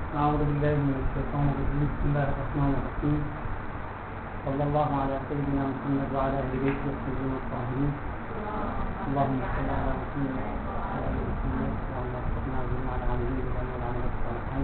أعوذ بالله من الشيطان الرجيم. بسم الله الرحمن الرحيم. صلى الله على سيدنا محمد وعلى أهل بيته الطيبين الطاهرين. اللهم صل على محمد وعلى آل محمد اللهم ارزقنا جميعا على عمله والعمل الصالحين.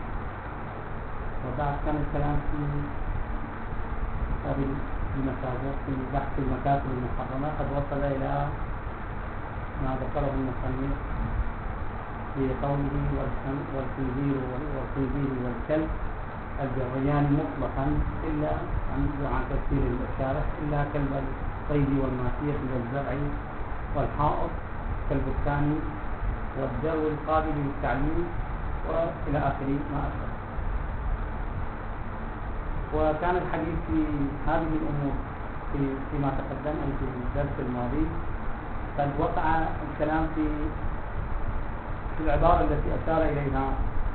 وبعد كان الكلام في كتاب المساجد في بحث المكاتب المحرمة قد وصل إلى ما ذكره المصنف في قوله والخنزير والكلب الجريان مطلقا إلا عن تفسير الشارح إلا كلب الصيد والماشية والزرع والحائط كالبستان والدر القابل للتعليم وإلى آخر ما أشبه. وكان الحديث في هذه الأمور فيما تقدم أي في الدرس الماضي قد وقع الكلام في العبارة التي أشار إليها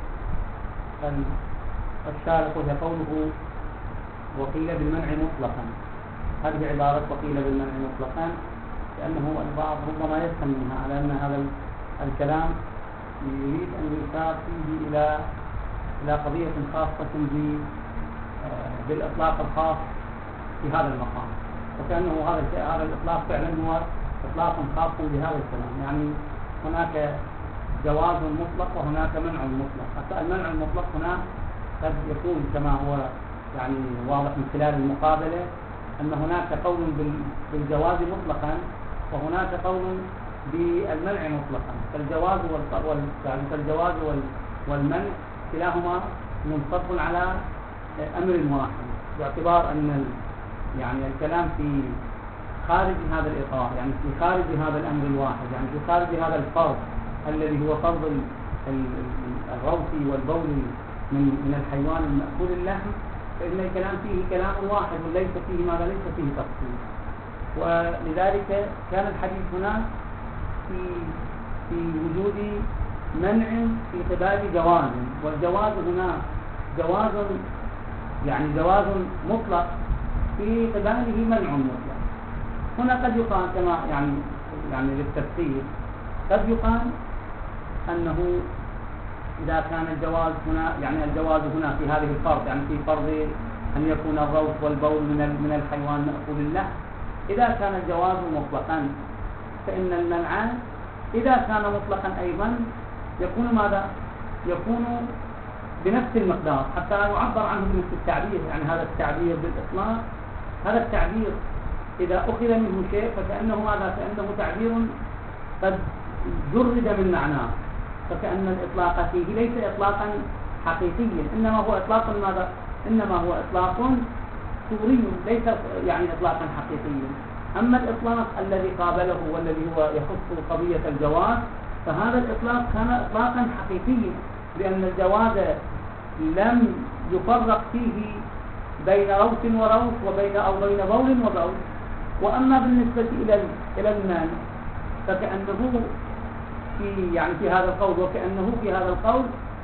الشارح وهي قوله وقيل بالمنع مطلقا. هذه عبارة وقيل بالمنع مطلقا لأنه البعض ربما يفهم منها على أن هذا الكلام يريد أن يشار فيه إلى قضية خاصة بالإطلاق الخاص في هذا المقام، وكأنه هذا الإطلاق فعلا هو إطلاق خاص بهذا الكلام، يعني هناك جواز مطلق وهناك منع مطلق. حتى المنع المطلق هنا قد يكون كما هو يعني واضح من خلال المقابلة أن هناك قول بالجواز مطلقا وهناك قول بالمنع مطلقا. فالجواز والمنع كلاهما منصب على أمر واحد، باعتبار أن يعني الكلام في خارج هذا الإطار، يعني في خارج هذا الأمر الواحد، يعني في خارج هذا الفرض الذي هو فرض الروث والبول من الحيوان المأكول اللحم، فإن الكلام فيه كلام واحد وليس فيه ماذا ليس فيه تفصيل. ولذلك كان الحديث هنا في وجود منع في قبال جواز، والجواز هنا جواز مطلق في قباله منع مطلق. هنا قد يقال كما يعني للتفسير قد يقال أنه إذا كان الجواز هنا يعني الجواز هنا في هذه الفرض، يعني في فرض أن يكون الروث والبول من الحيوان مأكول اللحم، إذا كان الجواز مطلقا فإن المنع إذا كان مطلقا أيضا يكون ماذا؟ يكون بنفس المقدار حتى يعبر عنه بنفس التعبير. يعني هذا التعبير بالإطلاق، هذا التعبير إذا أخذ منه شيء فكأنه ماذا؟ كأنه تعبير قد جرد من معناه، فكأن الإطلاق فيه ليس إطلاقا حقيقيا، إنما هو إطلاق ماذا؟ إنما هو إطلاق صوري ليس يعني إطلاقا حقيقيا. أما الإطلاق الذي قابله والذي هو يخص قضية الجواز فهذا الإطلاق كان إطلاقا حقيقيا، لأن الجواز لم يفرق فيه بين روث وروث وبين بول وبول. وأما بالنسبة إلى المال فكأنه في هذا القول، وكأنه في هذا القول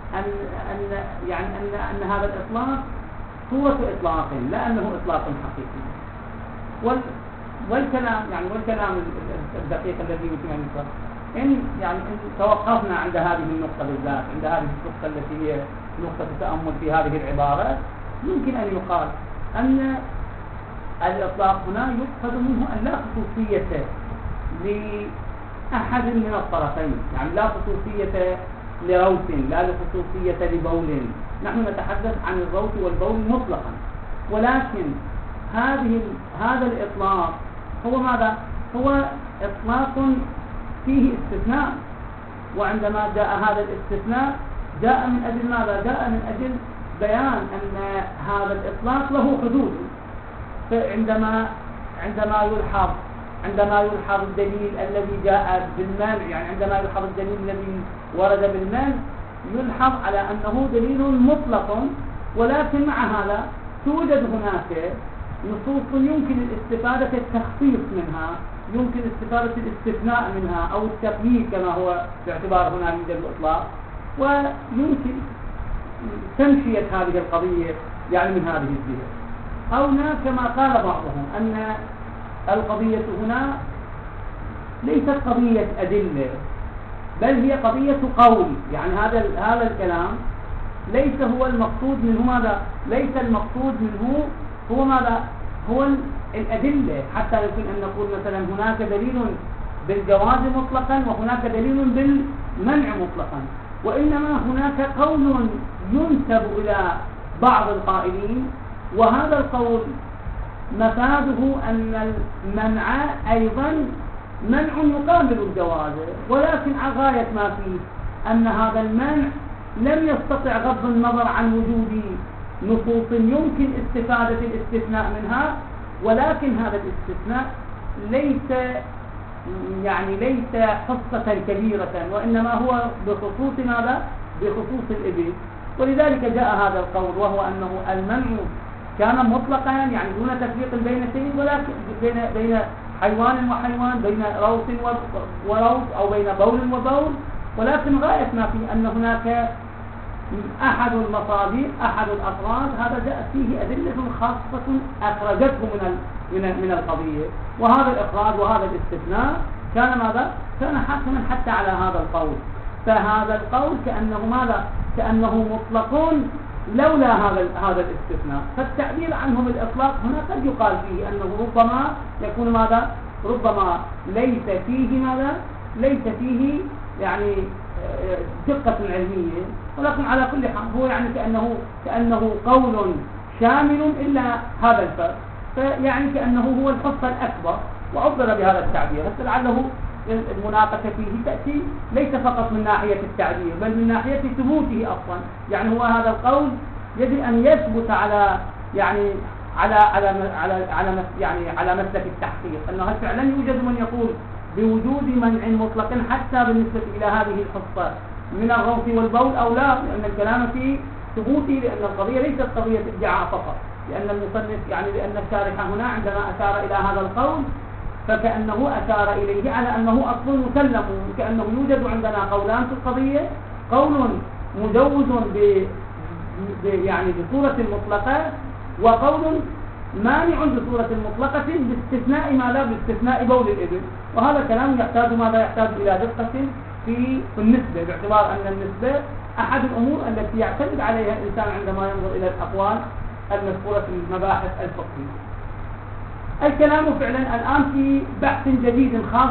أن هذا الإطلاق صورة إطلاق لا أنه إطلاق حقيقي. والكلام الدقيق الذي يمكن أن يفرق إن توقفنا عند هذه النقطة بالذات، عند هذه النقطة التي هي نقطة التأمل في هذه العبارة، يمكن أن يقال أن الإطلاق هنا يؤخذ منه أن لا خصوصية لأحد من الطرفين، يعني لا خصوصية لروث لا خصوصية لبول. نحن نتحدث عن الروث والبول مطلقا، ولكن هذا الإطلاق هو ماذا؟ هو إطلاق فيه استثناء، وعندما جاء هذا الاستثناء جاء من أجل ماذا؟ جاء من أجل بيان أن هذا الإطلاق له حدود. فعندما يلحظ الدليل الذي جاء بالمنع، يعني عندما يلحظ الدليل الذي ورد بالمنع يلحظ على أنه دليل مطلق، ولكن مع هذا توجد هناك نصوص يمكن الاستفادة التخصيص منها، يمكن استفادة الاستثناء منها أو التقييد كما هو باعتبار هنا يوجد الإطلاق، ويمكن تمشية هذه القضية يعني من هذه الجهة. أو كما قال بعضهم أن القضية هنا ليست قضية أدلة بل هي قضية قول، يعني هذا الكلام ليس هو المقصود منه ماذا؟ ليس المقصود منه هو ماذا؟ هو الأدلة، حتى يمكن أن نقول مثلا هناك دليل بالجواز مطلقا وهناك دليل بالمنع مطلقا، وإنما هناك قول ينسب إلى بعض القائلين، وهذا القول مفاده أن المنع أيضا منع يقابل الجواز، ولكن غاية ما فيه أن هذا المنع لم يستطع غض النظر عن وجود نصوص يمكن استفادة الاستثناء منها، ولكن هذا الاستثناء ليس حصة كبيرة، وإنما هو بخصوص ماذا؟ بخصوص الإبل. ولذلك جاء هذا القول، وهو أنه المنع كان مطلقا يعني دون تفريق بين شيء، ولكن بين حيوان وحيوان، بين روث وروث، أو بين بول وبول، ولكن غاية ما فيه أن هناك أحد المصادر، أحد الأفراد، هذا جاء فيه أدلة خاصة أخرجته من القضية، وهذا الإخراج وهذا الاستثناء كان ماذا؟ كان حاكما حتى على هذا القول. فهذا القول كأنه ماذا؟ كأنه مطلق لولا هذا الاستثناء. فالتعبير عنه بالإطلاق هنا قد يقال فيه أنه ربما يكون ماذا؟ ربما ليس فيه ماذا؟ ليس فيه يعني دقة علمية، ولكن على كل حال هو يعني كأنه قول شامل إلا هذا الفرق، فيعني كأنه هو الحصة الأكبر، وعبر بهذا التعبير. بس لعله المناقشة فيه تأتي ليس فقط من ناحية التعبير، بل من ناحية ثبوته أصلا. يعني هو هذا القول يجب أن يثبت على يعني على مسلك التحقيق، أنه هل فعلا يوجد من يقول بوجود منع مطلق حتى بالنسبة إلى هذه الحصة من الروث والبول أو لا، لأن الكلام في ثبوته، لأن القضية ليست قضية ادعاء فقط، لأن المصنف لأن الشارح هنا عندما أشار إلى هذا القول فكأنه أشار إليه على أنه أصل مسلم، كأنه يوجد عندنا قولان في القضية، قول مجوز بصورة مطلقة، وقول مانع بصورة مطلقة باستثناء ماذا؟ باستثناء بول الإبل. وهذا كلام يحتاج ماذا؟ يحتاج إلى دقة في النسبة، باعتبار أن النسبة أحد الأمور التي يعتمد عليها الإنسان عندما ينظر إلى الأقوال المذكورة في المباحث الفقهية. الكلام فعلا الآن في بحث جديد خاص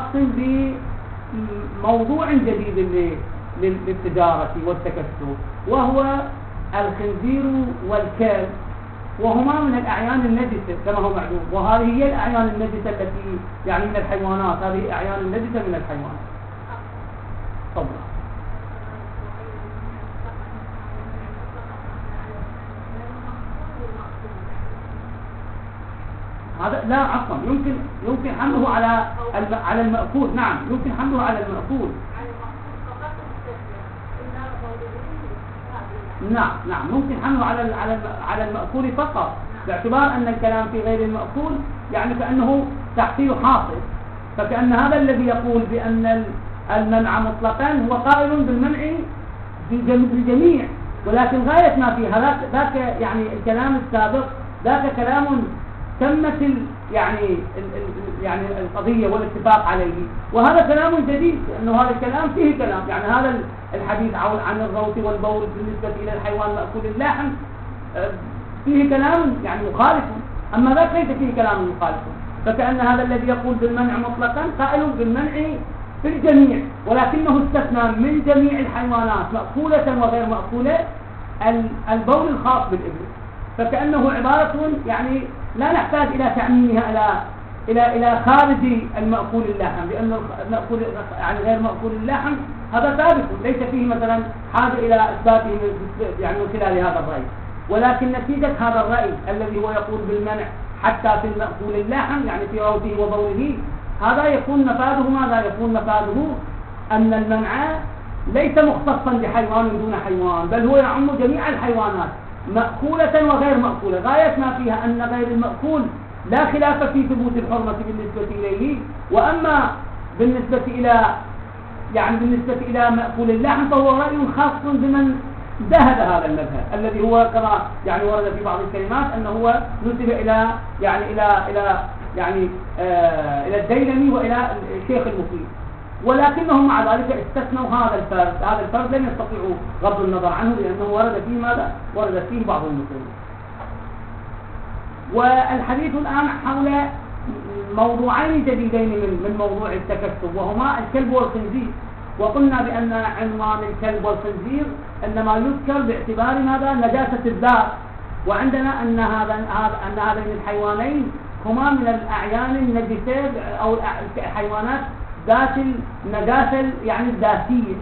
بموضوع جديد للتجارة والتكسب، وهو الخنزير والكلب، وهما من الأعيان النجسة كما هو معلوم، وهذه هي الأعيان النجسة التي يعني من الحيوانات، هذه أعيان النجسة من الحيوانات. طبعا هذا لا عفوا يمكن حمله على المأكول. نعم يمكن حمله على المأكول. نعم ممكن حمله على المأكول فقط، باعتبار أن الكلام في غير المأكول يعني كأنه تحصيل حاصل، فكأن هذا الذي يقول بأن المنع مطلقا هو قائل بالمنع بالجميع، ولكن غاية ما في ذاك يعني الكلام السابق ذاك كلام تمت يعني القضية والاتفاق عليه، وهذا كلام جديد، لأنه هذا الكلام فيه كلام يعني هذا الحديث عن الروث والبول بالنسبة إلى الحيوان مأكول اللحم فيه كلام يعني مخالف، أما ذاك ليس فيه كلام مخالف، فكأن هذا الذي يقول بالمنع مطلقا قائل بالمنع في الجميع، ولكنه استثنى من جميع الحيوانات مأكولة وغير مأكولة البول الخاص بالإبل، فكأنه عبارة يعني لا نحتاج إلى تعميمها إلى خارج المأكول اللحم، لأن المأكول يعني غير مأكول اللحم هذا ثابت ليس فيه مثلا حاجة إلى إثباته يعني من خلال هذا الرأي، ولكن نتيجة هذا الرأي الذي هو يقول بالمنع حتى في المأكول اللحم يعني في روثه وبوله، هذا يكون مفاده ماذا؟ يكون مفاده أن المنع ليس مختصا بحيوان دون حيوان، بل هو يعم جميع الحيوانات مأكولة وغير مأكولة، غاية ما فيها أن غير المأكول لا خلاف في ثبوت الحرمة بالنسبة إليه، وأما بالنسبة إلى مأكول اللحم فهو رأي خاص بمن ذهب هذا المذهب الذي هو كما يعني ورد في بعض الكلمات أنه هو نسب إلى الديلمي وإلى الشيخ المفيد، ولكنهم مع ذلك استثنوا هذا الفرد لم يستطيعوا غض النظر عنه لأنه ورد فيه ماذا؟ ورد فيه بعض النصوص. والحديث الآن حول موضوعين جديدين من موضوع التكسب، وهما الكلب والخنزير. وقلنا بأن عنوان الكلب والخنزير إنما يذكر باعتبار ماذا؟ نجاسة الذات، وعندنا أن هذين الحيوانين هما من الأعيان النجسة أو الحيوانات ذات النجاسة يعني الذاتية.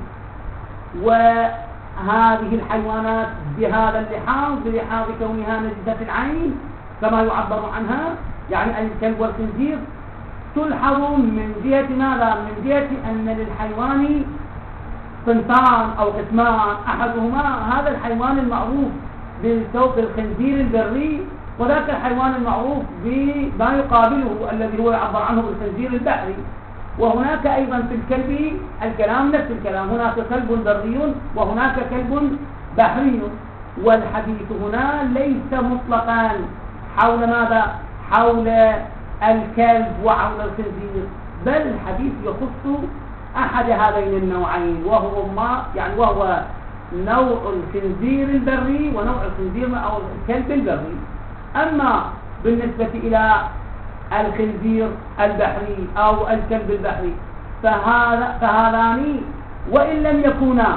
وهذه الحيوانات بهذا اللحاظ بلحاظ كونها نجسة العين كما يعبر عنها، يعني الكلب والخنزير تلحظ من جهة ماذا؟ من جهة أن للحيوان صنفان أو قسمان، أحدهما هذا الحيوان المعروف بالخنزير البري، وذاك الحيوان المعروف بما يقابله الذي هو يعبر عنه بالخنزير البحري. وهناك أيضا في الكلب الكلام نفس الكلام، هناك كلب بري وهناك كلب بحري. والحديث هنا ليس مطلقا حول ماذا؟ حول الكلب وحول الخنزير، بل الحديث يخص أحد هذين النوعين، وهو نوع الخنزير البري ونوع الخنزير أو الكلب البري. أما بالنسبة إلى الخنزير البحري أو الكلب البحري فهذان وإن لم يكونا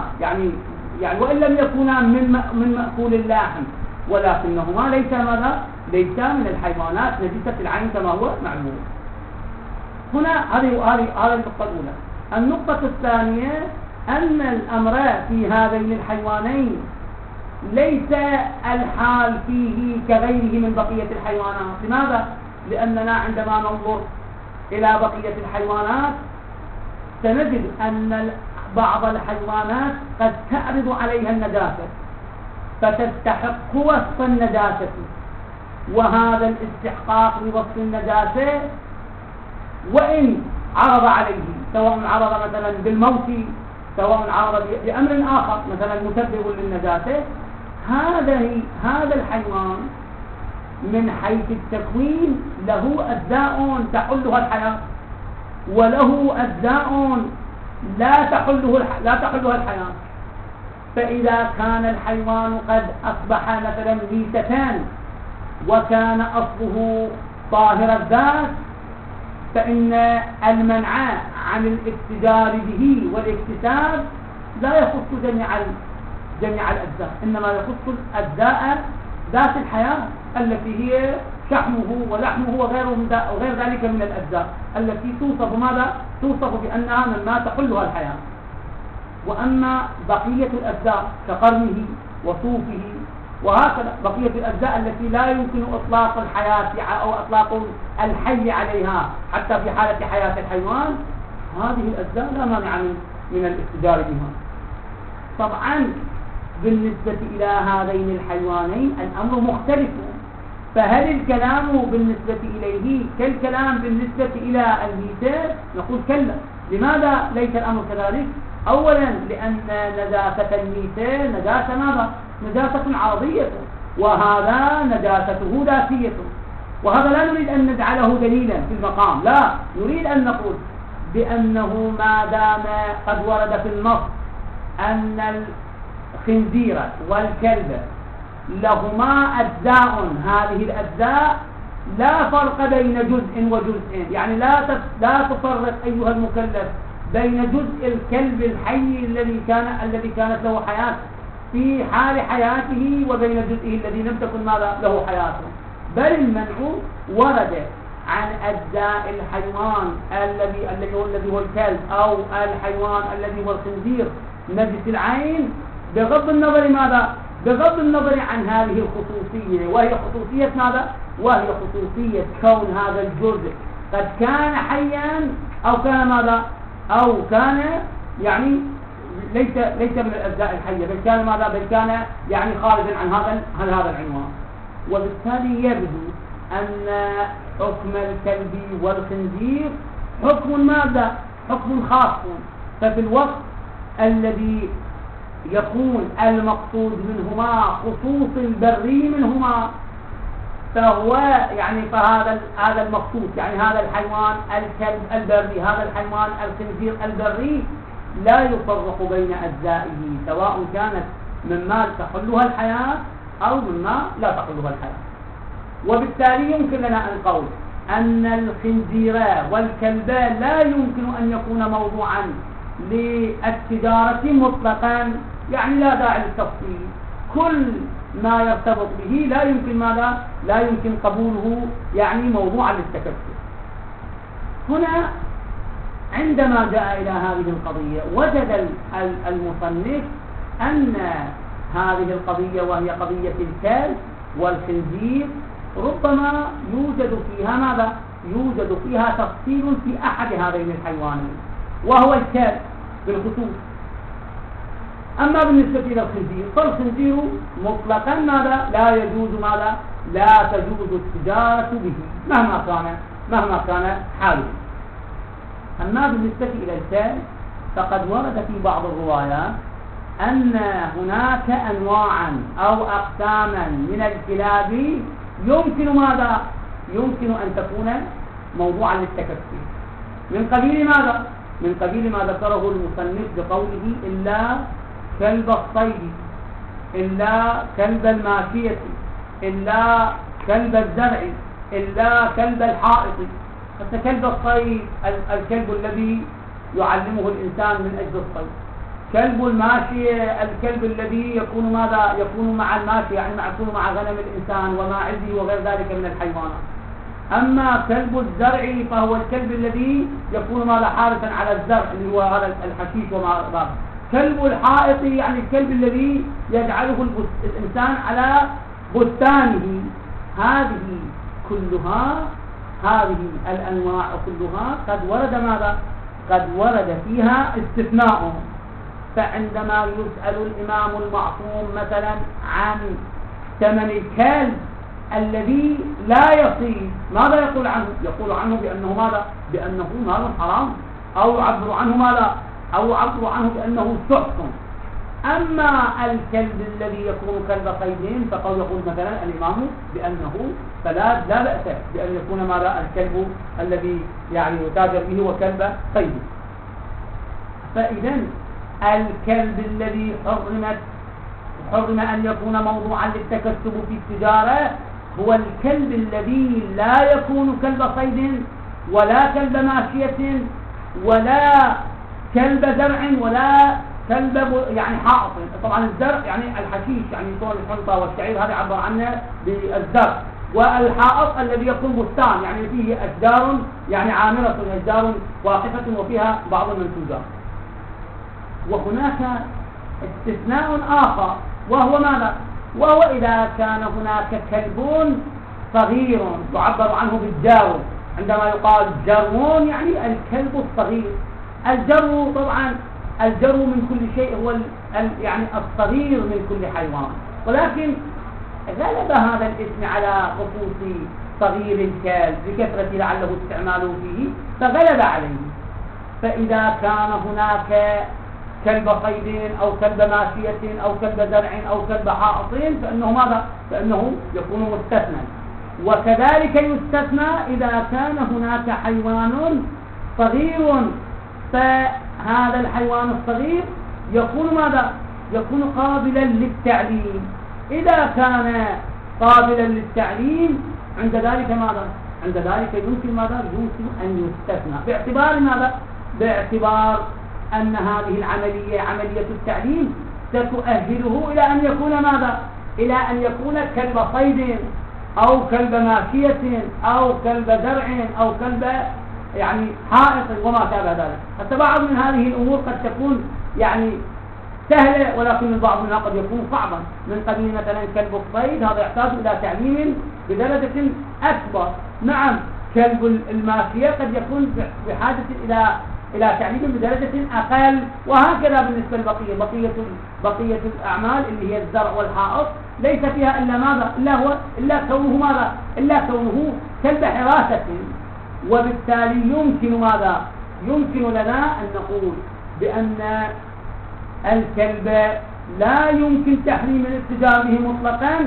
من مأكول اللحم، ولكنهما ليس من الحيوانات نجسة العين كما هو معلوم. هنا هذه النقطة الأولى. النقطة الثانية أن الأمر في هذين الحيوانين ليس الحال فيه كغيره من بقية الحيوانات. لماذا؟ لأننا عندما ننظر إلى بقية الحيوانات سنجد أن بعض الحيوانات قد تعرض عليها النجاسة فتستحق وصف النجاسة، وهذا الاستحقاق لوصف النجاسة وإن عرض عليه، سواء عرض مثلا بالموت، سواء عرض بأمر آخر مثلا مسبب للنجاسة، هذا الحيوان من حيث التكوين له أجزاء تحلها الحياة، وله أجزاء لا تحلها الحياة. فإذا كان الحيوان قد أصبح مثلا ميتتان وكان أصله طاهر الذات، فإن المنع عن الاتجار به والاكتساب لا يخص جميع الأجزاء، إنما يخص الأجزاء ذات الحياة التي هي شحمه ولحمه وغير ذلك من الأجزاء التي توصف بأنها مما تحلها الحياة. وأما بقية الأجزاء كقرنه وصوفه وهكذا بقية الأجزاء التي لا يمكن إطلاق الحياة أو إطلاق الحي عليها حتى في حالة حياة الحيوان، هذه الأجزاء لا مانع من الاتجار بها. طبعا بالنسبة إلى هذين الحيوانين الأمر مختلف، فهل الكلام بالنسبة إليه كالكلام بالنسبة إلى الميتة؟ نقول كلا. لماذا ليس الأمر كذلك؟ أولا لأن نجاسة الميتة نجاسة عرضية، وهذا نجاسته ذاتية، وهذا لا نريد أن نجعله دليلا في المقام، لا، نريد أن نقول بأنه ما دام قد ورد في النص أن الخنزير والكلب لهما أجزاء، هذه الأجزاء لا فرق بين جزء وجزء، يعني لا تفرق أيها المكلف بين جزء الكلب الحي الذي كانت له حياة في حال حياته وبين جزئه الذي لم تكن له حياة، بل المنع ورد عن أجزاء الحيوان الذي هو الكلب أو الحيوان الذي هو الخنزير نجس العين، بغض النظر عن هذه الخصوصية، وهي خصوصية ماذا؟ وهي خصوصية كون هذا الجزء قد كان حيا أو كان ماذا؟ أو كان يعني ليس من الأجزاء الحية، بل كان ماذا؟ بل كان يعني خارجا عن هذا العنوان. وبالتالي يبدو أن حكم الكلب والخنزير حكم ماذا؟ حكم خاص. ففي الوقت الذي يكون المقصود منهما خصوص البري منهما، فهو يعني هذا المخصوص، يعني هذا الحيوان الكلب البري، هذا الحيوان الخنزير البري لا يفرق بين أجزائه، سواء كانت مما تحلها الحياة أو مما لا تحلها الحياة. وبالتالي يمكن لنا أن نقول أن الخنزير والكلب لا يمكن أن يكون موضوعا للتجارة مطلقا، يعني لا داعي للتفصيل، كل ما يرتبط به لا يمكن ماذا؟ لا يمكن قبوله يعني موضوعا للتكسب. هنا عندما جاء إلى هذه القضية وجد المصنف أن هذه القضية وهي قضية الكلب والخنزير ربما يوجد فيها ماذا؟ يوجد فيها تفصيل في أحد هذين الحيوانين وهو الكلب بالخصوص. أما بالنسبة إلى الخنزير فالخنزير مطلقا ماذا؟ لا يجوز ماذا؟ لا تجوز التجارة به مهما كان حاله. أما بالنسبة إلى الكلب فقد ورد في بعض الروايات أن هناك أنواعا أو أقساما من الكلاب يمكن ماذا؟ يمكن أن تكون موضوعا للتكسب، من قبيل ماذا؟ من قبيل ما ذكره المصنف بقوله إلا كلب الصيد، إلا كلب الماشية، إلا كلب الزرع، إلا كلب الحائط. حتى كلب الصيد الكلب الذي يعلمه الإنسان من أجل الصيد، كلب الماشية الكلب الذي يكون ماذا؟ يكون مع الماشية، يعني يكون مع غنم الإنسان وماعزه وغير ذلك من الحيوانات. أما كلب الزرع فهو الكلب الذي يكون ماذا؟ حارسا على الزرع اللي هو هذا الحشيش وما ذلك. كلب الحائط يعني الكلب الذي يجعله الإنسان على بستانه. هذه الأنواع كلها قد ورد ماذا؟ قد ورد فيها استثناء. فعندما يسأل الإمام المعصوم مثلا عن ثمن الكلب الذي لا يصيد ماذا يقول عنه؟ يقول عنه بأنه ماذا؟ بأنه مال حرام، أو يعبر عنه ماذا؟ أو يعبر عنه بأنه سحت. أما الكلب الذي يكون كلب صيد فقد يقول مثلا الإمام بأنه فلا بأس بأن يكون ماذا؟ الكلب الذي يعني يتاجر به وكلب صيد. فإذا الكلب الذي حرم أن يكون موضوعا للتكسب في التجارة هو الكلب الذي لا يكون كلب صيد ولا كلب ماشية ولا كلب زرع ولا كلب يعني حائط. طبعا الزرع يعني الحشيش، يعني طول الحنطة والشعير هذا عبر عنه بالزرع، والحائط الذي يكون بستان يعني فيه أشجار يعني عامرة، أشجار واقفة وفيها بعض المنتوجات. وهناك استثناء آخر وهو ماذا؟ وهو إذا كان هناك كلب صغير يعبر عنه بالجرو، عندما يقال جرون يعني الكلب الصغير. الجرو طبعا الجرو من كل شيء هو يعني الصغير من كل حيوان، ولكن غلب هذا الاسم على خصوص صغير الكلب بكثرة لعله استعماله فيه فغلب عليه. فإذا كان هناك كلب صيد أو كلب ماشية أو كلب زرع أو كلب حائط فإنه ماذا؟ فإنه يكون مستثنى. وكذلك يستثنى إذا كان هناك حيوان صغير، فهذا الحيوان الصغير يكون ماذا؟ يكون قابلا للتعليم. إذا كان قابلا للتعليم عند ذلك ماذا؟ عند ذلك يمكن ماذا؟ يمكن أن يستثنى. باعتبار ماذا؟ باعتبار أن هذه العملية عملية التعليم ستؤهله إلى أن يكون ماذا؟ إلى أن يكون كلب صيد أو كلب ماشية أو كلب زرع أو كلب يعني حائط وما شابه ذلك. حتى بعض من هذه الأمور قد تكون يعني سهلة، ولكن البعض منها قد يكون صعبا، من قبيل مثلا كلب الصيد هذا يحتاج إلى تعليم بدرجة أكبر. نعم كلب الماشية قد يكون بحاجة إلى تعليم بدرجة أقل، وهكذا بالنسبة لبقية بقية الأعمال اللي هي الزرع والحائط ليس فيها إلا ماذا؟ إلا كونه ماذا؟ إلا كونه كلب حراسة. وبالتالي يمكن ماذا؟ يمكن لنا أن نقول بأن الكلب لا يمكن تحريم الاتجار به مطلقا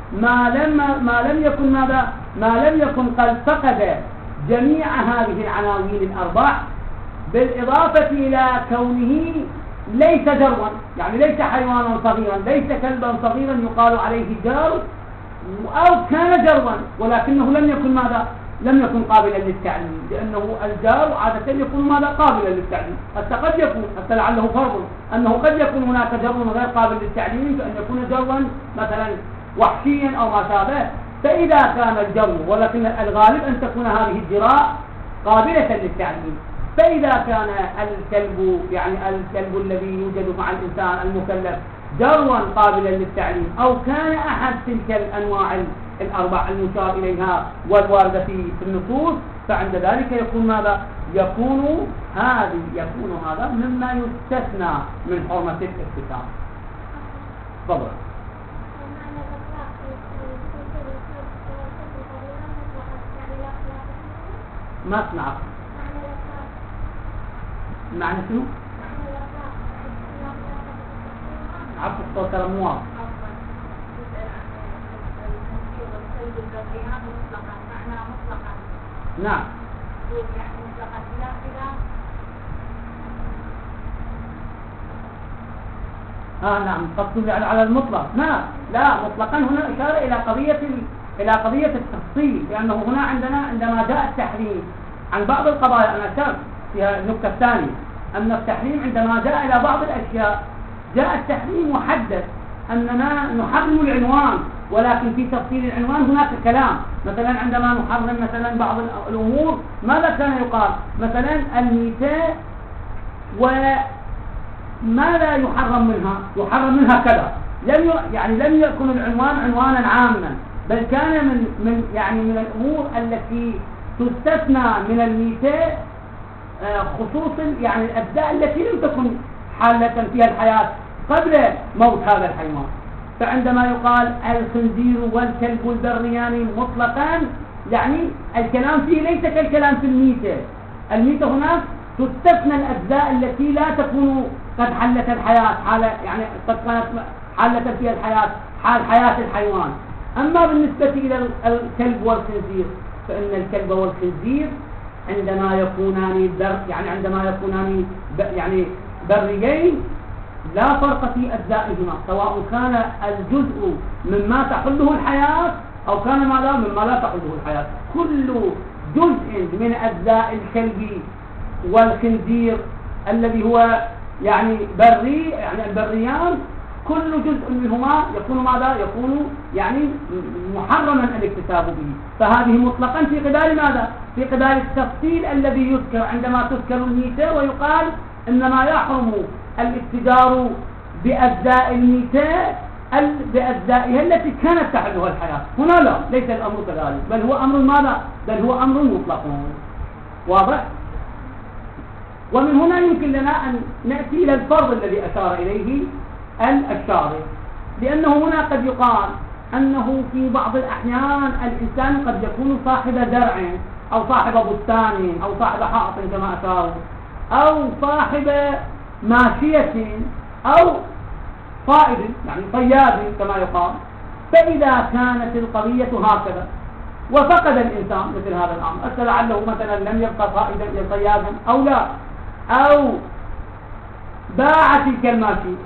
ما لم يكن ماذا؟ ما لم يكن قد فقد جميع هذه العناوين الأربع، بالإضافة إلى كونه ليس جروا، يعني ليس حيوانا صغيرا، ليس كلبا صغيرا يقال عليه جار، أو كان جروا ولكنه لم يكن ماذا؟ لم يكن قابلا للتعليم، لأنه الجار عادة يكون ماذا؟ قابلا للتعليم. حتى قد يكون، حتى لعله فرض أنه قد يكون هناك جر غير قابل للتعليم، فأن يكون جرا مثلا وحشيا أو ما شابه. فإذا كان الجر، ولكن الغالب أن تكون هذه الجراء قابلة للتعليم، فإذا كان الكلب، يعني الكلب الذي يوجد مع الإنسان المكلف جروا قابلا للتعليم، أو كان أحد تلك الأنواع الأربع المشار إليها والواردة في النصوص، فعند ذلك يكون ماذا؟ يكون هذا مما يستثنى من حرمة الاكتساب. تفضل. ما اسمع. معنى شنو؟ عفوا الصوت ترى مو واضح. نعم. نعم، تقصد على المطلق. لا مطلقا هنا إشارة إلى قضية التفصيل، لأنه هنا عندما جاء التحريم عن بعض القضايا، أنا أشرت في النكتة الثانية أن التحريم عندما جاء إلى بعض الأشياء جاء التحريم محدد أننا نحرم العنوان، ولكن في تفصيل العنوان هناك كلام. مثلا عندما نحرم مثلا بعض الأمور ماذا كان يقال؟ مثلا الميتة وما لا يحرم منها، يحرم منها كذا. لم يكن العنوان عنوانا عاما، بل كان من الأمور التي تستثنى من الميتة، خصوصا يعني الأجزاء التي لم تكن حالة فيها الحياة قبل موت هذا الحيوان. فعندما يقال الخنزير والكلب البريان مطلقا، يعني الكلام فيه ليس كالكلام في الميتة. الميتة هناك تستثنى الأجزاء التي لا تكون قد حلت الحياة، يعني قد كانت حلت فيها الحياة، حال حياة الحيوان. أما بالنسبة إلى الكلب والخنزير، فإن الكلب والخنزير عندما يكونان بريين لا فرق في أجزائهما، سواء كان الجزء مما تحله الحياة أو كان مما لا تحله الحياة. كل جزء من أجزاء الكلب والخنزير الذي هو يعني بري، يعني البريان، كل جزء منهما يكون يعني محرما الاكتساب به. فهذه مطلقا في قبال ماذا؟ في قبال التفصيل الذي يذكر عندما تذكر الميتة ويقال إنما يحرم الاتجار بأجزاء الميتة بأجزائها التي كانت تحلها الحياة. هنا لا، ليس الأمر كذلك، بل هو أمر ماذا؟ بل هو أمر مطلق. واضح؟ ومن هنا يمكن لنا أن نأتي إلى الفرض الذي أشار إليه الشارع، لأنه هنا قد يقال أنه في بعض الأحيان الإنسان قد يكون صاحب زرع، أو صاحب بستان، أو صاحب حائط كما أشار، أو صاحب ماشية، أو صائد يعني صياد كما يقال. فإذا كانت القضية هكذا وفقد الإنسان مثل هذا الأمر، لعله مثلا لم يبقى صائدا صيادا أو لا، أو باع تلك الماشية،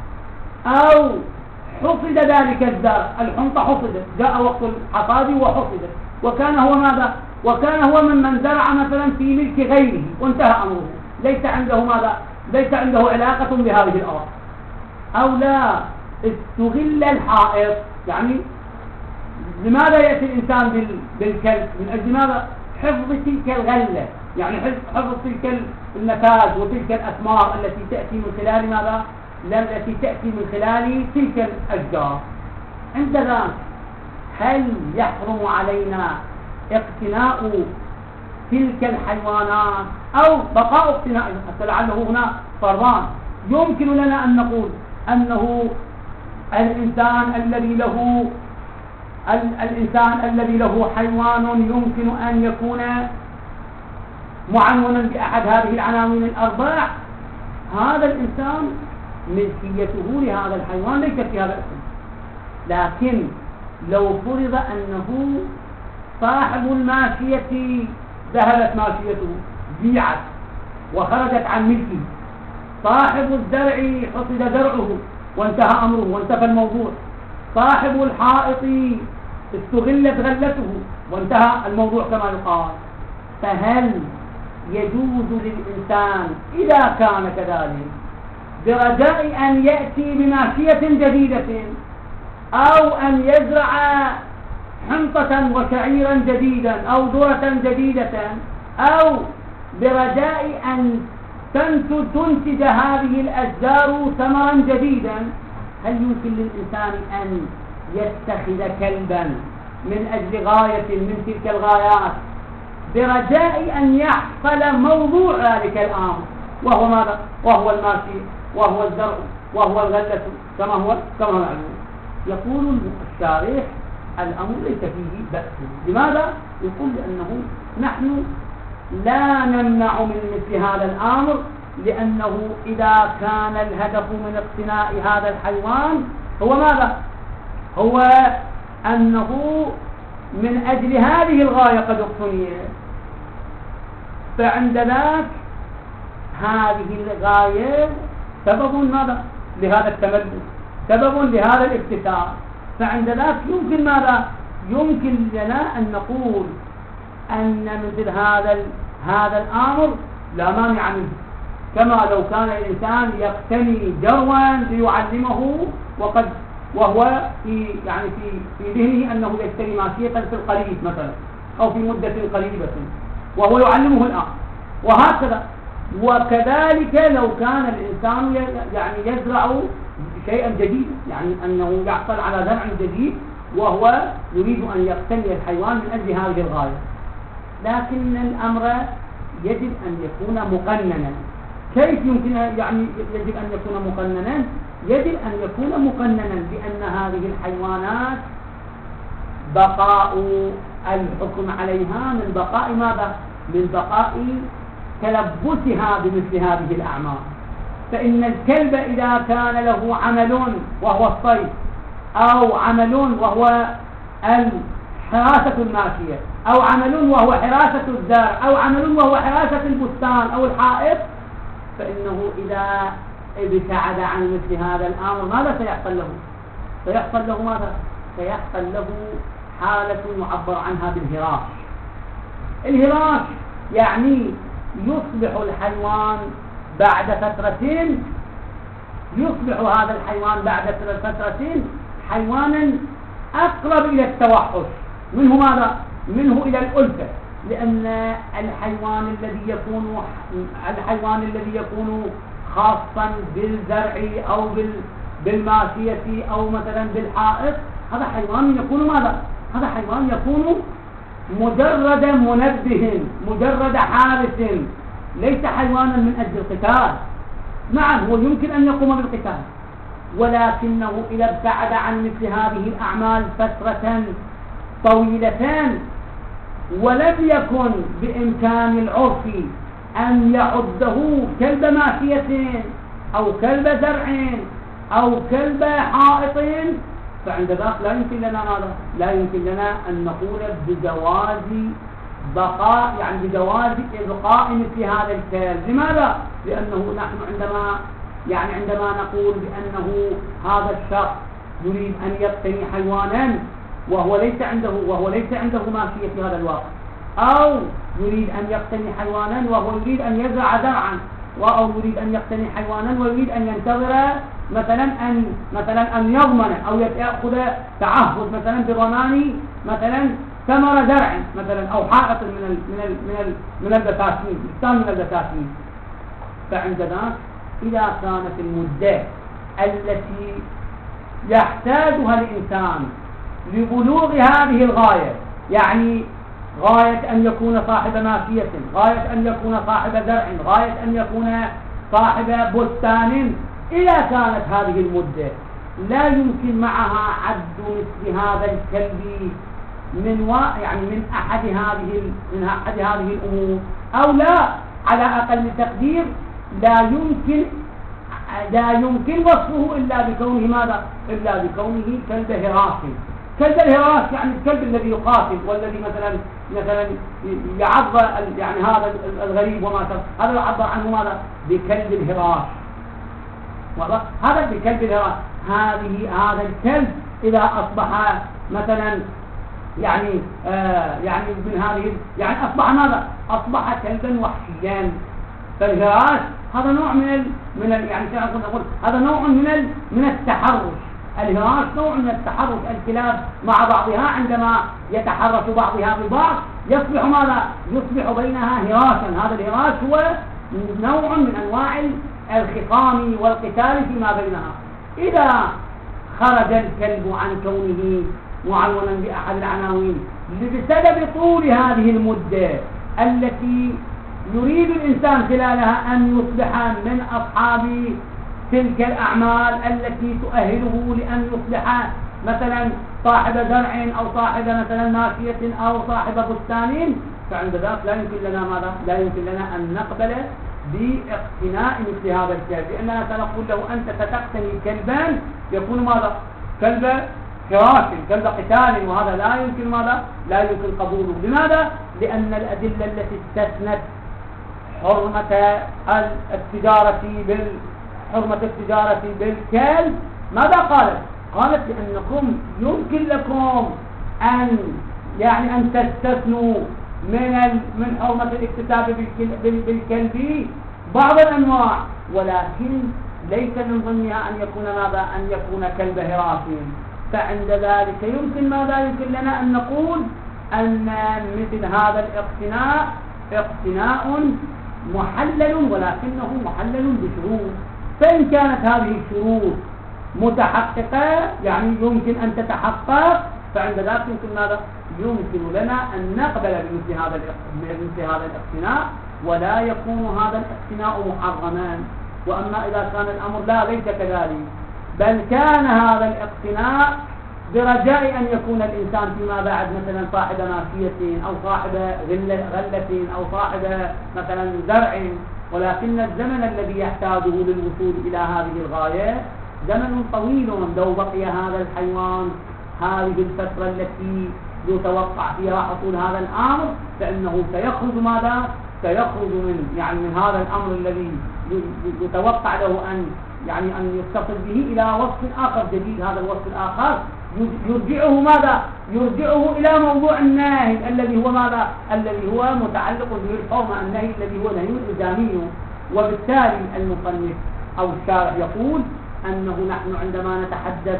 أو حصد ذلك الزرع، الحنطة حصدت، جاء وقت الحصاد وحصدت، وكان هو ماذا؟ وكان هو ممن زرع مثلا في ملك غيره وانتهى أمره، ليس عنده ماذا؟ ليس عنده علاقة بهذه الأرض. أو لا، استغل الحائط، يعني لماذا يأتي الإنسان بالكلب؟ من أجل ماذا؟ حفظ تلك الغلة، يعني حفظ تلك النتاج وتلك الأثمار التي تأتي من خلال ماذا؟ التي تأتي من خلال تلك الأشجار. عند ذلك هل يحرم علينا اقتناء تلك الحيوانات أو بقاء اقتنائها؟ حتى لعله هنا فرضان. يمكن لنا أن نقول أنه الإنسان الذي له حيوان يمكن أن يكون معنونا بأحد هذه العناوين الأربع، هذا الإنسان ملكيته لهذا الحيوان ليست في هذا الاسم، لكن لو فرض أنه صاحب الماشية ذهبت ماشيته بيعت وخرجت عن ملكه، صاحب الزرع حصد زرعه وانتهى أمره وانتهى الموضوع، صاحب الحائط استغلت غلته وانتهى الموضوع كما يقال. فهل يجوز للإنسان إذا كان كذلك برجاء أن يأتي بماشية جديدة أو أن يزرع حنطة وشعيرا جديدا أو ذرة جديدة أو برجاء أن تنتج هذه الأشجار ثمرا جديدا، هل يمكن للإنسان أن يتخذ كلبا من أجل غاية من تلك الغايات برجاء أن يحصل موضوع ذلك الأمر، وهو ماذا؟ وهو الماشي وهو الزرع وهو الغلة كما هو معلوم. يقول الشارح الأمر ليس فيه بأس. لماذا؟ يقول لأنه نحن لا نمنع من مثل هذا الأمر، لأنه إذا كان الهدف من اقتناء هذا الحيوان هو ماذا؟ هو أنه من أجل هذه الغاية قد اقتني، فعند ذاك هذه الغاية سبب ماذا؟ لهذا التملك، سبب لهذا الاكتساب، فعند ذاك يمكن ماذا؟ يمكن لنا أن نقول أن مثل هذا الأمر لا مانع منه، كما لو كان الإنسان يقتني جروا ليعلمه وهو في ذهنه أنه يشتري ماشية في القريب مثلا أو في مدة قريبة وهو يعلمه الآن، وهكذا. وكذلك لو كان الإنسان يزرع شيئا جديدا، يعني أنه يحصل على زرع جديد وهو يريد أن يقتني الحيوان من أجل هذه الغاية، لكن الأمر يجب أن يكون مقننا. كيف يمكن يجب أن يكون مقننا؟ يجب أن يكون مقننا بأن هذه الحيوانات بقاء الحكم عليها من بقاء ماذا؟ من بقاء تلبسها بمثل هذه الأعمال. فإن الكلب إذا كان له عمل وهو الصيد أو عمل وهو حراسة الماشية أو عمل وهو حراسة الزرع أو عمل وهو حراسة البستان أو الحائط، فإنه إذا ابتعد عن مثل هذا الأمر ماذا سيحصل له؟ سيحصل له ماذا؟ سيحصل له حالة يعبر عنها بالهراش. الهراش يعني يصبح الحيوان بعد فترة، يصبح هذا الحيوان بعد فترة حيوانا أقرب إلى التوحش منه ماذا؟ منه إلى الألفة، لأن الحيوان الذي يكون خاصا بالزرع أو بالماشية أو مثلا بالحائط، هذا حيوان يكون ماذا؟ هذا حيوان يكون مجرد منبه، مجرد حارس، ليس حيوانا من أجل القتال. نعم هو يمكن أن يقوم بالقتال، ولكنه إذا ابتعد عن مثل هذه الأعمال فترة طويلة ولم يكن بإمكان العرف أن يعده كلب ماشية أو كلب زرع أو كلب حائط، فعند ذلك لا يمكن لنا ماذا؟ لا يمكن لنا أن نقول بجواز بقاء، يعني بجواز إبقاء مثل هذا الكلب. لماذا؟ لأنه نحن عندما نقول بأنه هذا الشخص يريد أن يقتني حيوانا وهو ليس عنده ماشية في هذا الوقت، أو يريد أن يقتني حيوانا وهو يريد أن يزرع زرعا، أو يريد أن يقتني حيوانا ويريد أن ينتظر مثلا أن يضمن أو يأخذ تعهد مثلا بضمان مثلا ثمر زرع مثلا أو حائط من البساتين، بستان من البساتين. فعند ذلك إذا كانت المدة التي يحتاجها الإنسان لبلوغ هذه الغاية، يعني غاية أن يكون صاحب ماشية، غاية أن يكون صاحب زرع، غاية أن يكون صاحب بستان، إذا كانت هذه المدة لا يمكن معها عد مثل هذا الكلب من أحد هذه الأمور، أو لا على أقل تقدير لا يمكن وصفه إلا بكونه ماذا؟ إلا بكونه كلب هراسي، كلب الهراس يعني الكلب الذي يقاتل والذي مثلا يعض يعني هذا الغريب وما هذا يعبر عنه ماذا؟ بكلب الهراس. هذا بكلب الهراس. هذا الكلب إذا أصبح مثلا يعني من هذه يعني أصبح ماذا؟ أصبح كلبا وحشيا. فالهراس هذا نوع من يعني نقول هذا نوع من التحرش. الهراس نوع من التحرش. الكلاب مع بعضها عندما يتحرش بعضها ببعض يصبح ماذا؟ يصبح بينها هراسا. هذا الهراس هو نوع من أنواع الخصام والقتال فيما بينها. إذا خرج الكلب عن كونه معونا بأحد العناوين بسبب طول هذه المدة التي يريد الإنسان خلالها أن يصبح من أصحاب تلك الأعمال التي تؤهله لأن يصبح مثلا صاحب زرع أو صاحب مثلا ماشية أو صاحب بستان، فعند ذلك لا يمكن لنا ماذا؟ لا يمكن لنا أن نقبل باقتناء مثل هذا الكلب، لأننا سنقول له أنت ستقتني كلبا يكون ماذا؟ كلب حراس، كلب قتال، وهذا لا يمكن ماذا؟ لا يمكن قبوله. لماذا؟ لأن الأدلة التي استثنت حرمة التجارة بالكلب ماذا قالت؟ قالت لأنكم يمكن لكم أن تستثنوا من حرمة الاكتساب بالكلب بعض الأنواع، ولكن ليس من ضمنها أن يكون ماذا؟ أن يكون كلب هراس. فعند ذلك يمكن ماذا؟ يمكن لنا أن نقول أن مثل هذا اقتناء محلل، ولكنه محلل بشروط. فإن كانت هذه الشروط متحققة يعني يمكن أن تتحقق، فعند ذلك يمكن ماذا؟ يمكن لنا أن نقبل بمثل هذا الاقتناء، ولا يكون هذا الاقتناء محرما. وأما إذا كان الأمر ليس كذلك، بل كان هذا الاقتناء برجاء أن يكون الإنسان فيما بعد مثلا صاحب ماشية أو صاحب غلة أو صاحب مثلا زرع، ولكن الزمن الذي يحتاجه للوصول إلى هذه الغاية زمن طويل. لو بقي هذا الحيوان هذه الفترة التي يتوقع فيها حصول هذا الأمر، فإنه سيخرج ماذا؟ سيخرج من هذا الأمر الذي يتوقع له أن يتصل به إلى وصف آخر جديد. هذا الوصف الآخر يرجعه ماذا؟ يرجعه إلى موضوع النهي الذي هو ماذا؟ الذي هو متعلق بالحرمة، النهي الذي هو نهي إلزامي. وبالتالي المصنف أو الشارع يقول أنه نحن عندما نتحدث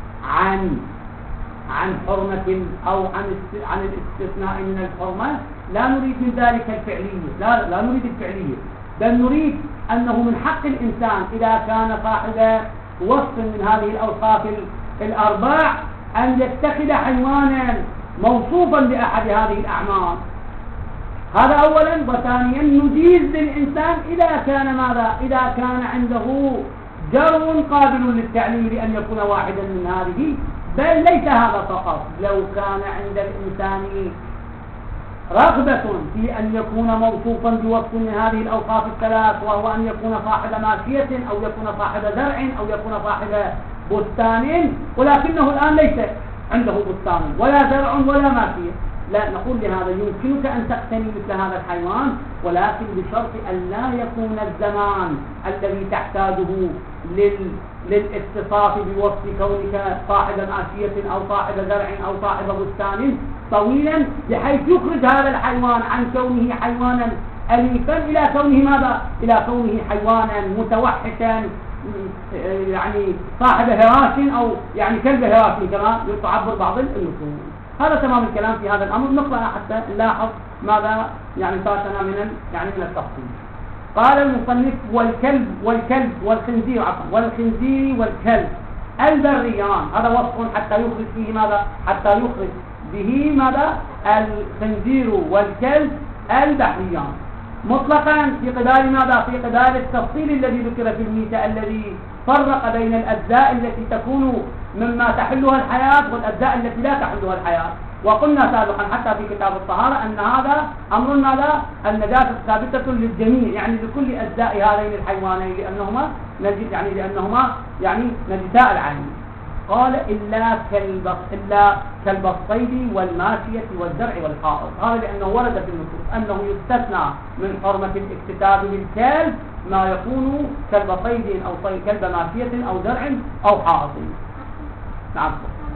عن حرمة أو عن الاستثناء من الحرمة لا نريد من ذلك الفعلية، لا نريد الفعلية، بل نريد أنه من حق الإنسان إذا كان صاحب وصف من هذه الأوصاف الأربع أن يتخذ حيوانا موصوفا بأحد هذه الأعمال. هذا أولا. وثانيا نجيز للإنسان إذا كان ماذا؟ إذا كان عنده جرم قابل للتعليل أن يكون واحدا من هذه. بل ليس هذا فقط، لو كان عند الإنسان رغبة في أن يكون موصوفا بوصف من هذه الأوصاف الثلاث، وهو أن يكون صاحب ماشية أو يكون صاحب زرع أو يكون صاحب بستان، ولكنه الآن ليس عنده بستان ولا زرع ولا ماشية، لا نقول لهذا يمكنك أن تقتني مثل هذا الحيوان، ولكن بشرط أن لا يكون الزمان الذي تحتاجه للاتصاف بوصف كونك صاحب ماشية أو صاحب زرع أو صاحب بستان طويلا، بحيث يخرج هذا الحيوان عن كونه حيوانا أليفا إلى كونه ماذا؟ إلى كونه حيوانا متوحشا يعني صاحب هراس أو يعني كلب هراس كما تعبر بعض النصوص. هذا تمام الكلام في هذا الأمر. نقرأ حتى نلاحظ ماذا يعني فاتنا من التفصيل. قال المصنف والكلب والخنزير والخنزير والكلب البريان، هذا وصف حتى يخرج فيه ماذا؟ حتى يخرج به ماذا؟ الخنزير والكلب البحريان مطلقا في قدار ماذا؟ في قدار التفصيل الذي ذكر في الميتة، الذي فرق بين الأجزاء التي تكون مما تحلها الحياة والأجزاء التي لا تحلها الحياة. وقلنا سابقا حتى في كتاب الطهارة أن هذا أمر ماذا؟ النجاسة ثابتة للجميع، يعني لكل أجزاء هذين الحيوانين، لأنهما نجساء العين. قال إلا كالبصيد والماشية والزرع والحائط. هذا لأنه ورد في النصوص أنه يستثنى من حرمة الاكتتاب بالكلب ما يكون كالبصيد أو كلب ماشية أو زرع أو حائط. نعم.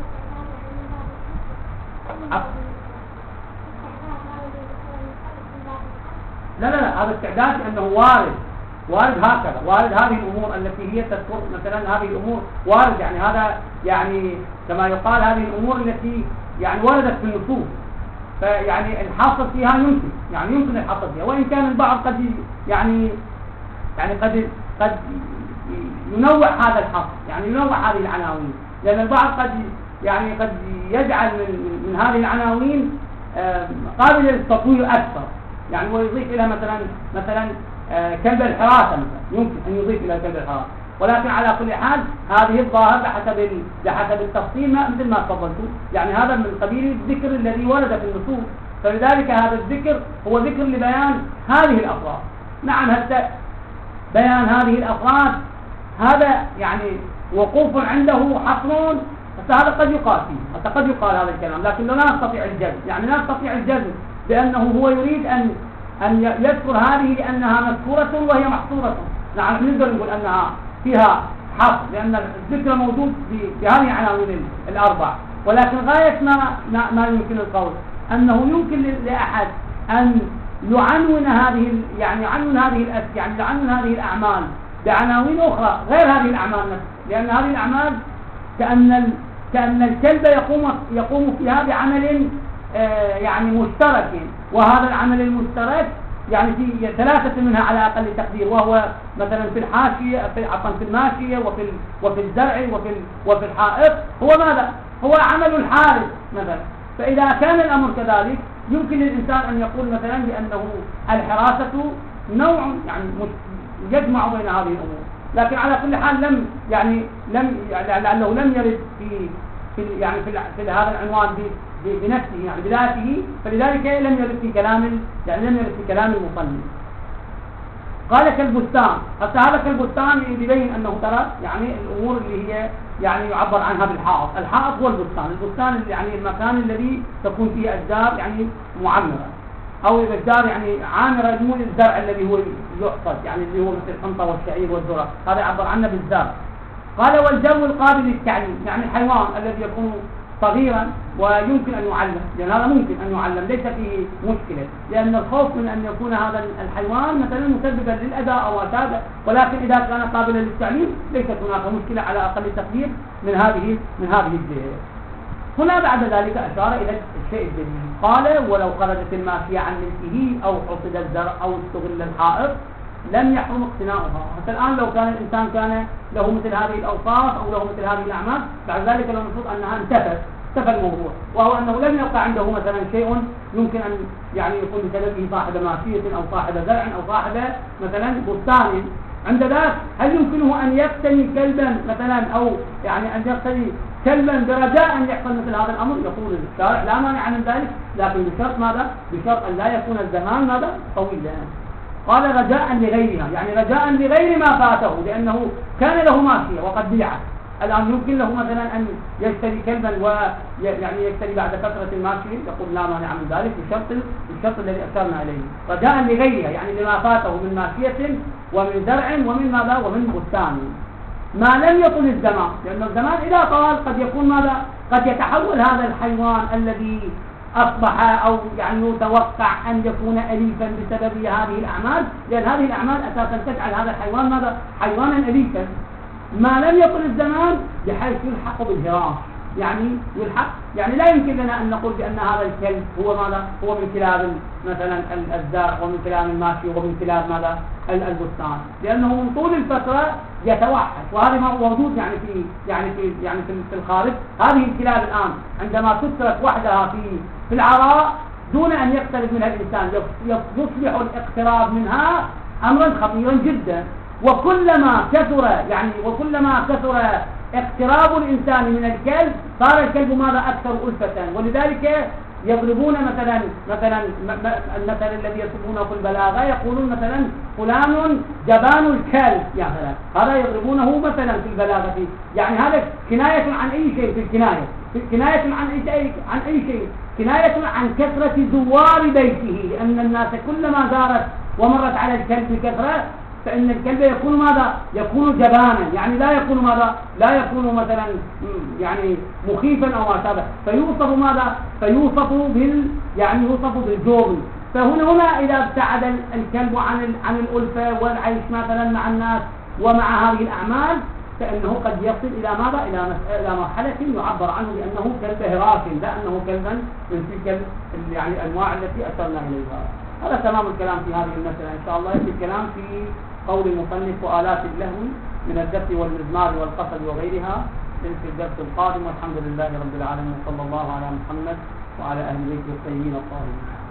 لا هذا استعداد لأنه وارد هكذا، وارد هذه الأمور التي هي تذكر مثلا هذه الأمور وارد، يعني هذا يعني كما يقال هذه الأمور التي يعني وردت في النصوص، فيعني الحصر فيها يمكن الحصر فيها، وإن كان البعض قد يعني قد ينوع هذا الحصر، يعني ينوع هذه العناوين، لأن البعض قد يجعل من هذه العناوين قابلة للتطوير أكثر، يعني ويضيف إلى مثلا كلب الحراسة مثلا، يمكن أن يضيف إلى كلب الحراسة، ولكن على كل حال هذه الظاهر بحسب التفصيل مثل ما تفضلت، يعني هذا من قبيل الذكر الذي ورد في النصوص، فلذلك هذا الذكر هو ذكر لبيان هذه الأفراد. نعم، هذا بيان هذه الأفراد هذا يعني وقوف عنده حصر، هذا قد يقال فيه، قد يقال هذا الكلام، لكن لا نستطيع الجزم، يعني لا نستطيع الجزم بأنه هو يريد أن يذكر هذه لأنها مذكورة وهي محصورة. نعم، نقدر نقول أنها فيها حصر لأن الذكر موجود بهذه العناوين الأربع، ولكن غاية ما يمكن القول أنه يمكن لأحد أن يعنون هذه الأعمال بعناوين أخرى غير هذه الأعمال نفسها، لأن هذه الأعمال كأن الكلب يقوم فيها بعمل يعني مشترك، وهذا العمل المشترك يعني في ثلاثة منها على أقل تقدير، وهو مثلا في الحاشية في الماشية وفي الزرع وفي الحائط، هو ماذا؟ هو عمل الحارس مثلا. فإذا كان الأمر كذلك يمكن للإنسان أن يقول مثلا بأنه الحراسة نوع يعني يجمع بين هذه الأمور، لكن على كل حال لعله لم يرد في هذا العنوان بنفسه يعني بذاته، فلذلك لم يرد في كلام المصنف. قال كالبستان، حتى هذا كالبستان يبين أنه ترى يعني الأمور اللي هي يعني يعبر عنها بالحائط. الحائط هو البستان يعني المكان الذي تكون فيه أشجار يعني معمرة، أو الأشجار يعني عامرة، مو الزرع الذي هو يحصد يعني اللي هو مثل الحنطة والشعير والذرة، هذا يعبر عنه بالزرع. قال والجو القابل للتعليم، يعني الحيوان الذي يكون صغيرا ويمكن أن يعلم، لأن هذا ممكن أن يعلم ليس فيه مشكلة، لأن الخوف من أن يكون هذا الحيوان مثلا مسببا للأذى أو أسابة، ولكن إذا كان قابلا للتعليم ليست هناك مشكلة على أقل تقدير من هذه الجهة. هنا بعد ذلك أشار إلى الشيء الجديد، قال ولو خرجت الماشية عن ملكه أو حصد الزرع أو استغل الحائط لم يحرم اقتناؤها. حتى الآن لو كان الإنسان كان له مثل هذه الأوصاف أو له مثل هذه الأعمال، بعد ذلك لو المفروض أنها انتفى الموضوع، وهو أنه لم يبقى عنده مثلا شيء يمكن أن يعني يكون بسببه صاحب ماشية أو صاحب زرع أو صاحب مثلا بستان. عند ذلك هل يمكنه أن يقتني كلبا مثلا، أو يعني أن يقتني كلبا برجاء أن يحصل مثل هذا الأمر؟ يقول الشارع لا مانع من ذلك، لكن بشرط ماذا؟ بشرط أن لا يكون الزمان ماذا؟ طويلا. قال رجاء لغيرها، يعني رجاء لغير ما فاته، لأنه كان له ماشية وقد بيعت، الآن يمكن له مثلا أن يشتري كلبا ويعني يشتري بعد فترة الماشية، يقول لا مانع من ذلك بالشرط الذي أشرنا إليه. رجاء لغيرها يعني لما فاته من ماشية ومن زرع ومن ماذا؟ ومن بستان، ما لم يطل الزمان، لأن الزمان إذا طال قد يكون ماذا؟ قد يتحول هذا الحيوان الذي أصبح أو يعني يتوقع أن يكون أليفا بسبب هذه الأعمال، لأن هذه الأعمال أساسا تجعل هذا الحيوان ماذا؟ حيوانا أليفا. ما لم يطل الزمان بحيث يلحق بالهراس، يعني يلحق، يعني لا يمكن لنا أن نقول بأن هذا الكلب هو ماذا؟ هو من كلاب مثلا الزرع ومن كلاب الماشي ومن كلاب ماذا؟ البستان، لأنه من طول الفترة يتوحش، وهذا ما هو موجود في الخارج. هذه الكلاب الآن عندما تترك وحدها في العراء دون أن يقترب منها الإنسان يصبح الاقتراب منها أمرا خطيرا جدا، وكلما كثر اقتراب الإنسان من الكلب صار الكلب ماذا؟ أكثر ألفة. ولذلك يضربون مثلا المثل الذي يصفونه في البلاغة، يقولون مثلا فلان جبان الكلب، يعني هذا يضربونه مثلا في البلاغة، يعني هذا كناية عن أي شيء، في الكناية كناية عن أي شيء، كناية عن كثرة زوار بيته، لأن الناس كلما زارت ومرت على الكلب بكثرة فإن الكلب يكون ماذا؟ يكون جبانا، يعني لا يكون ماذا؟ لا يكون مثلا يعني مخيفا أو ما شابه، فيوصف ماذا؟ فيوصف يعني يوصف بالجبن. فهنا إذا ابتعد الكلب عن الألفة والعيش مثلا مع الناس ومع هذه الأعمال، فإنه قد يصل إلى ماذا؟ إلى مرحلة يعبر عنه بأنه كلب هراس، لا أنه كلبا من تلك يعني الأنواع التي أشرنا إليها. هذا تمام الكلام في هذه المسألة. إن شاء الله يأتي الكلام في قول المصنف وآلات اللهو من الدف والمزمار والقصد وغيرها في الدرس القادم، والحمد لله رب العالمين، وصلى الله على محمد وعلى أهل بيته الطيبين الطاهرين.